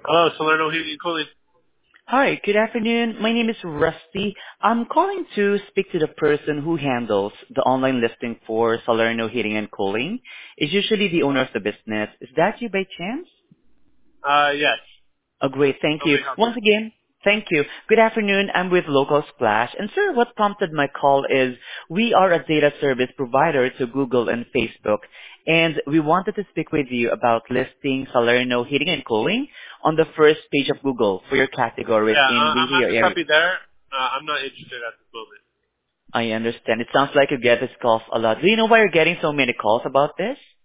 Hello, Salerno Heating and Cooling. Hi, good afternoon. My name is Rusty. I'm calling to speak to the person who handles the online listing for Salerno Heating and Cooling. Is usually the owner of the business. Is that you by chance? Yes. Oh, great. Thank How you. may I help you? Once again, thank you. Good afternoon. I'm with Local Splash. And sir, what prompted my call is we are a data service provider to Google and Facebook, and we wanted to speak with you about listing Salerno Heating and Cooling on the first page of Google for your categories Yeah, in the I'm here just area. happy there. I'm not interested at this moment. I understand. It sounds like you get these calls a lot. Do you know why you're getting so many calls about this?